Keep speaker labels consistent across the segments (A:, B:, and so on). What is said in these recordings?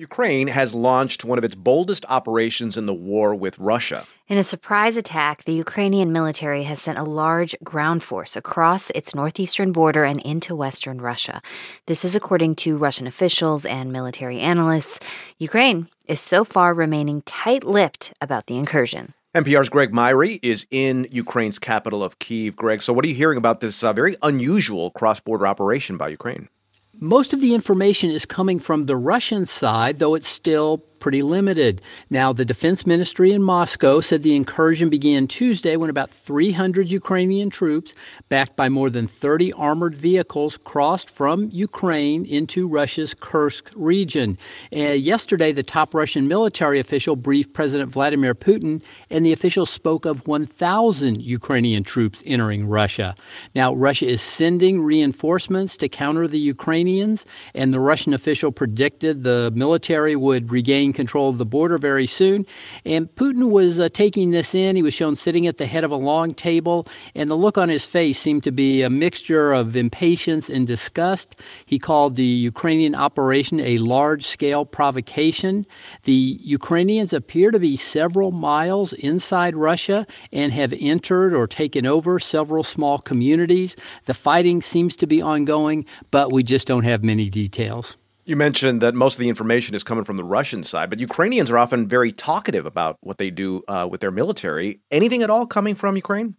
A: Ukraine has launched one of its boldest operations in the war with Russia.
B: In a surprise attack, the Ukrainian military has sent a large ground force across its northeastern border and into western Russia. This is according to Russian officials and military analysts. Ukraine is so far remaining tight-lipped about the incursion.
A: NPR's Greg Myrie is in Ukraine's capital of Kyiv. Greg, so what are you hearing about this very unusual cross-border operation by Ukraine?
C: Most of the information is coming from the Russian side, though it's still pretty limited. Now, the defense ministry in Moscow said the incursion began Tuesday when about 300 Ukrainian troops, backed by more than 30 armored vehicles, crossed from Ukraine into Russia's Kursk region. Yesterday, the top Russian military official briefed President Vladimir Putin, and the official spoke of 1,000 Ukrainian troops entering Russia. Now, Russia is sending reinforcements to counter the Ukrainians, and the Russian official predicted the military would regain control of the border very soon. And Putin was taking this in. He was shown sitting at the head of a long table, and the look on his face seemed to be a mixture of impatience and disgust. He called the Ukrainian operation a large-scale provocation. The Ukrainians appear to be several miles inside Russia and have entered or taken over several small communities. The fighting seems to be ongoing, but we just don't have many details.
A: You mentioned that most of the information is coming from the Russian side, but Ukrainians are often very talkative about what they do with their military. Anything at all coming from Ukraine?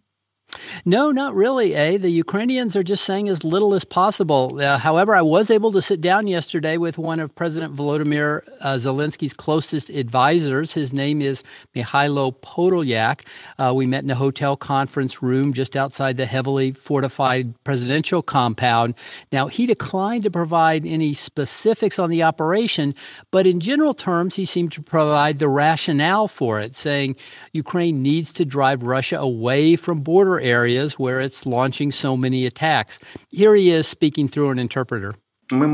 C: No, not really, The Ukrainians are just saying as little as possible. However, I was able to sit down yesterday with one of President Volodymyr Zelensky's closest advisors. His name is Mikhailo Podolyak. We met in a hotel conference room just outside the heavily fortified presidential compound. Now, he declined to provide any specifics on the operation, but in general terms, he seemed to provide the rationale for it, saying Ukraine needs to drive Russia away from border areas where it's launching so many attacks. Here he is speaking through an interpreter.
D: We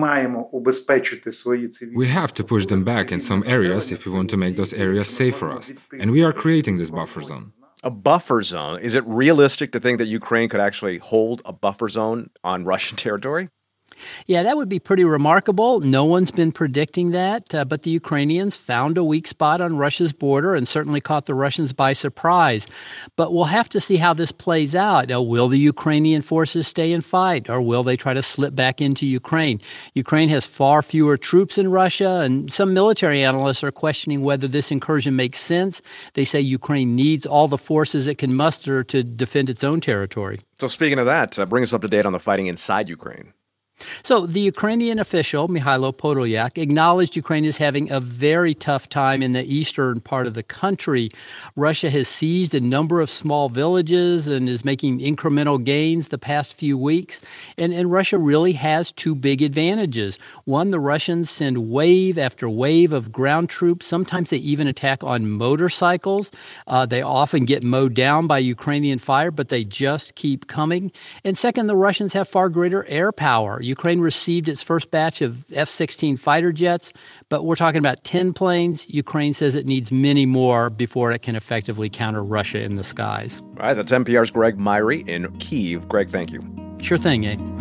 D: have to push them back in some areas if we want to make those areas safe for us. And we are creating this buffer zone.
A: A buffer zone? Is it realistic to think that Ukraine could actually hold a buffer zone on Russian territory?
C: Yeah, that would be pretty remarkable. No one's been predicting that, but the Ukrainians found a weak spot on Russia's border and certainly caught the Russians by surprise. But we'll have to see how this plays out. Will the Ukrainian forces stay and fight, or will they try to slip back into Ukraine? Ukraine has far fewer troops in Russia, and some military analysts are questioning whether this incursion makes sense. They say Ukraine needs all the forces it can muster to defend its own territory.
A: So speaking of that, bring us up to date on the fighting inside Ukraine.
C: So the Ukrainian official, Mikhailo Podolyak, acknowledged Ukraine is having a very tough time in the eastern part of the country. Russia has seized a number of small villages and is making incremental gains the past few weeks. And Russia really has two big advantages. One, the Russians send wave after wave of ground troops. Sometimes they even attack on motorcycles. They often get mowed down by Ukrainian fire, but they just keep coming. And second, the Russians have far greater air power. Ukraine received its first batch of F-16 fighter jets, but we're talking about 10 planes. Ukraine says it needs many more before it can effectively counter Russia in the skies.
A: All right, that's NPR's Greg Myrie in Kyiv. Greg, thank you.
C: Sure thing,